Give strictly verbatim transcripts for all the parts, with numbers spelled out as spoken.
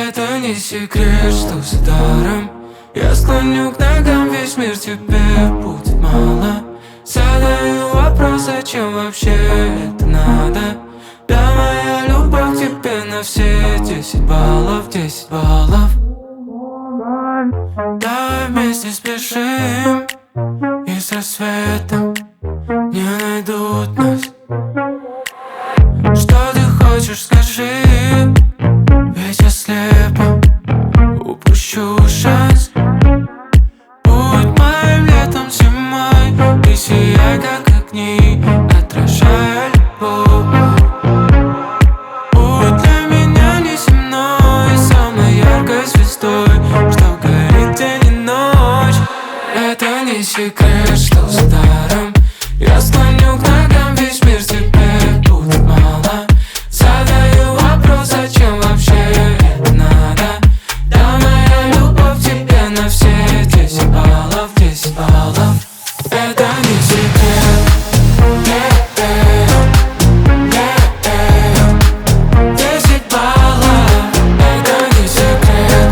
Это не секрет, что за даром я склоню к ногам весь мир, тебе будет мало. Задаю вопрос, зачем вообще это надо? Да, моя любовь к тебе на все десять баллов, десять баллов. Давай вместе спешим, и с рассветом не найдут нас. Что ты хочешь, скажи, ведь я слепо упущу шанс. Будь моим летом, зимой, ты сияй, как огни, отражая любовь. Будь для меня неземной, самой яркой звездой, что горит день и ночь. Это не секрет, что за даром я склоню к ногам весь мир, тебе будет мало. Задаю вопрос, зачем вообще это надо? Да, моя любовь к тебе на все десять баллов, десять баллов. Это не секрет. десять баллов. Это не секрет.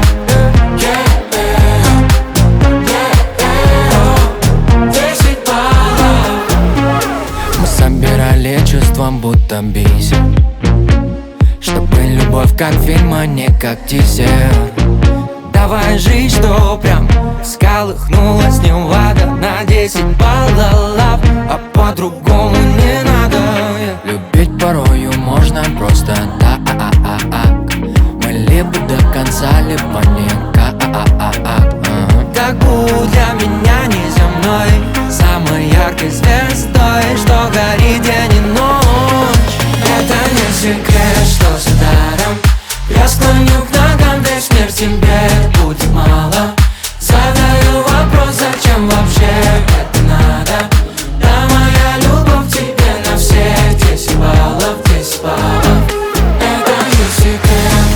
десять баллов. Мы собирали чувством, будто бисер, чтобы любовь как фильм, а не как тизер. Давай жить, что прям всколыхнулась Невада на десять баллов, а по-другому не надо. Любить порою можно просто так. Мы либо до конца, либо никак. Так будь для меня неземной, самой яркой звездой, что горит день и ночь. Это не секрет, что за даром я склоню к ногам весь мир, тебе будет мало. Задаю вопрос, зачем вообще это надо? Да, моя любовь к тебе на все десять баллов, десять баллов. Это не секрет.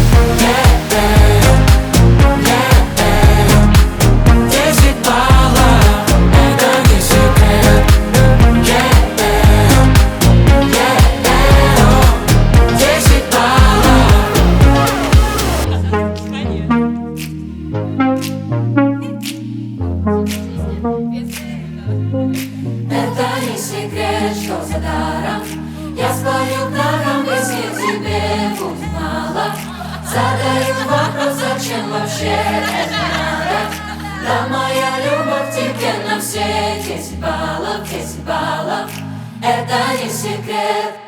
десять баллов. Это не секрет. десять баллов. Это не секрет, что за даром я склоню к ногам весь мир, тебе будет мало. Задаю вопрос, зачем вообще это надо? Да, моя любовь к тебе на все десять баллов, десять баллов. Это не секрет.